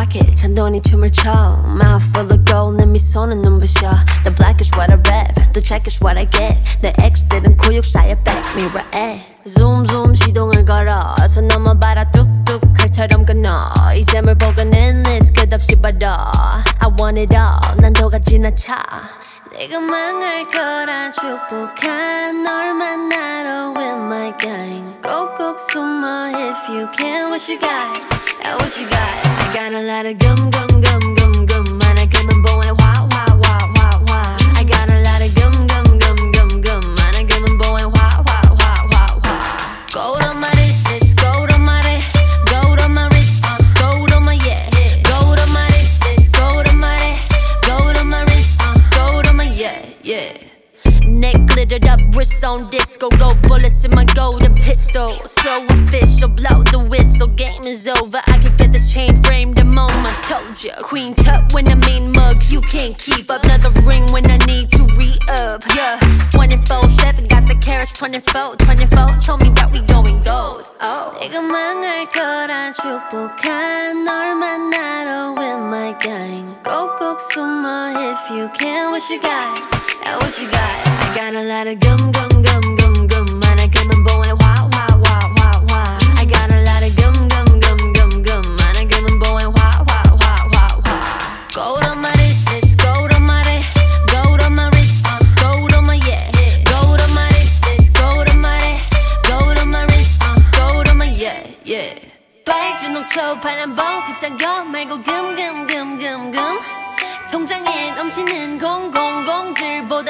rock it 잔돈이 춤을 춰 Mouth full of gold 내 미소는 눈부셔 The black is what I rap The check is what I get 내 X들은 고육사의 백미러에 Zoom zoom 시동을 걸어 서 넘어봐라 뚝뚝 칼처럼 끊어 이 잼을 보고는 endless 끝없이 벌어 I want it all 난도가 지나쳐 내가 망할 거라 축복한 널 만나러 with my gang 꼭꼭 숨어 if you can What you got? Yeah, what you got? I got a lot of gum gum gum gum gum 많아 금은 보에 화 화 화 화 화 I got a lot of gum gum gum gum gum 많아 금은 보에 화 화 화 화 화 Gold on my wrist, it's gold on my wrist Gold on my wrist, it's gold on my yeah Gold on my wrist, it's gold on my wrist Gold on my wrist, it's gold on my yeah Neck glittered up, wrist on disco Gold bullets in my golden pistol So official, blow the whistle Game is over, I can get this chain framed I'm on my told ya Queen tut when I mean mug You can't keep up, another ring when I need to re-up Yeah, 24/7 got the carats 24 told me that we going gold 내가 망할 거라 축복한 널 만나러 with my gang 꼭꼭 숨어 if you can What you got? Yeah, what you got? I got a lot of gum gum gum gum gum 많아 금은 보에 화 화 화 화 화 I got a lot of gum gum gum gum gum 많아 금은 보에 화 화 화 화 화 Gold on my wrist, it's gold on my wrist Gold on my wrist, it's gold on my yeah Gold on my wrist, it's gold on my wrist Gold on my wrist, it's gold on my yeah 빨주 녹초 파란봉 그딴 거 말고 금 통장에 넘치는 공들보다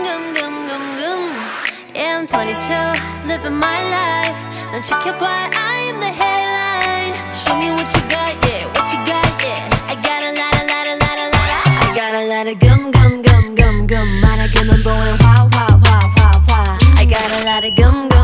Yeah, I'm 22, living my life 넌 지켜봐, I am the headline Show me what you got, yeah, what you got, yeah I got a lot I got a lot of gum 많아 금은 보에 화 I got a lot of gum